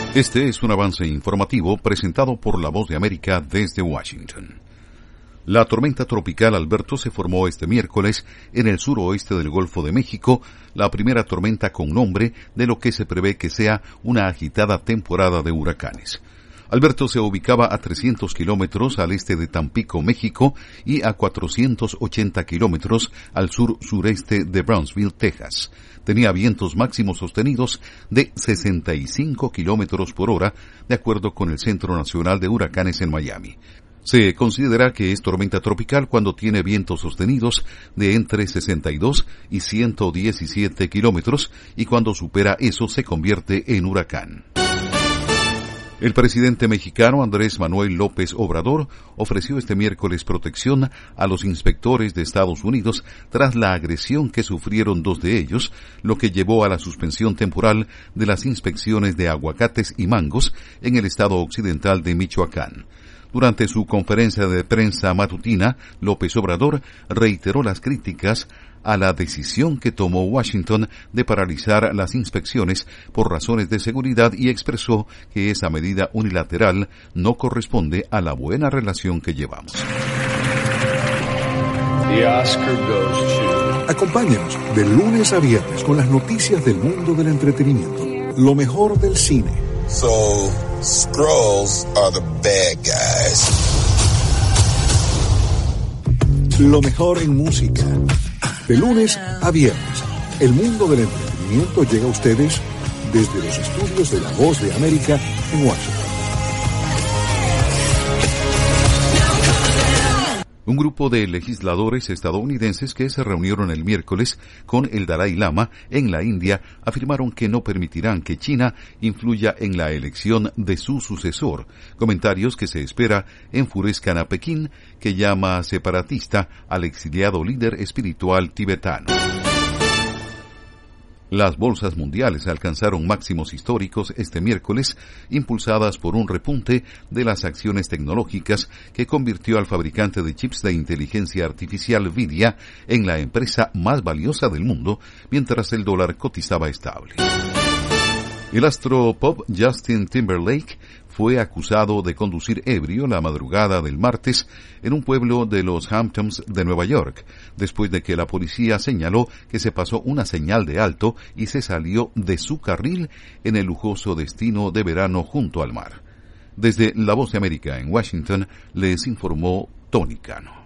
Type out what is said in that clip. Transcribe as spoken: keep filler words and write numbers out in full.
Este es un avance informativo presentado por La Voz de América desde Washington. La tormenta tropical Alberto se formó este miércoles en el suroeste del Golfo de México, la primera tormenta con nombre de lo que se prevé que sea una agitada temporada de huracanes. Alberto se ubicaba a trescientos kilómetros al este de Tampico, México, y a cuatrocientos ochenta kilómetros al sur-sureste de Brownsville, Texas. Tenía vientos máximos sostenidos de sesenta y cinco kilómetros por hora, de acuerdo con el Centro Nacional de Huracanes en Miami. Se considera que es tormenta tropical cuando tiene vientos sostenidos de entre sesenta y dos y ciento diecisiete kilómetros, y cuando supera eso se convierte en huracán. El presidente mexicano Andrés Manuel López Obrador ofreció este miércoles protección a los inspectores de Estados Unidos tras la agresión que sufrieron dos de ellos, lo que llevó a la suspensión temporal de las inspecciones de aguacates y mangos en el estado occidental de Michoacán. Durante su conferencia de prensa matutina, López Obrador reiteró las críticas a la decisión que tomó Washington de paralizar las inspecciones por razones de seguridad y expresó que esa medida unilateral no corresponde a la buena relación que llevamos. The Oscar goes to... Acompáñanos de lunes a viernes con las noticias del mundo del entretenimiento, lo mejor del cine. So, Skrulls are the bad guys. Lo mejor en música. De lunes a viernes, el mundo del entretenimiento llega a ustedes desde los estudios de La Voz de América en Washington. Un grupo de legisladores estadounidenses que se reunieron el miércoles con el Dalai Lama en la India afirmaron que no permitirán que China influya en la elección de su sucesor, comentarios que se espera enfurezcan a Pekín, que llama separatista al exiliado líder espiritual tibetano. Las bolsas mundiales alcanzaron máximos históricos este miércoles, impulsadas por un repunte de las acciones tecnológicas que convirtió al fabricante de chips de inteligencia artificial Nvidia en la empresa más valiosa del mundo, mientras el dólar cotizaba estable. El astro pop Justin Timberlake fue acusado de conducir ebrio la madrugada del martes en un pueblo de los Hamptons de Nueva York, después de que la policía señaló que se pasó una señal de alto y se salió de su carril en el lujoso destino de verano junto al mar. Desde La Voz de América en Washington les informó Tony Cano.